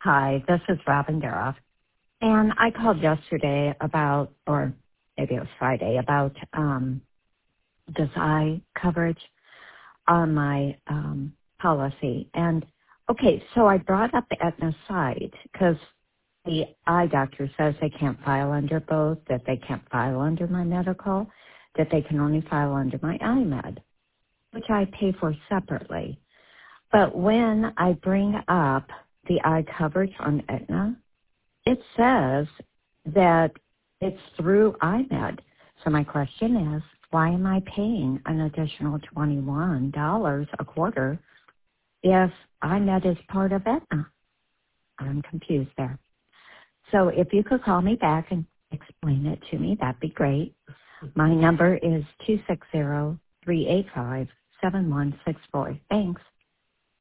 Hi, this is Robin Daroff. And I called yesterday about, or maybe it was Friday, about this eye coverage on my policy. And okay, so I brought up the Aetna site because the eye doctor says they can't file under both, that they can't file under my medical, that they can only file under my iMed, which I pay for separately. But when I bring up the eye coverage on Aetna, it says that it's through iMed. So my question is, why am I paying an additional $21 a quarter if iMed is part of Aetna? I'm confused there. So if you could call me back and explain it to me, that'd be great. My number is 260-385-7164. Thanks.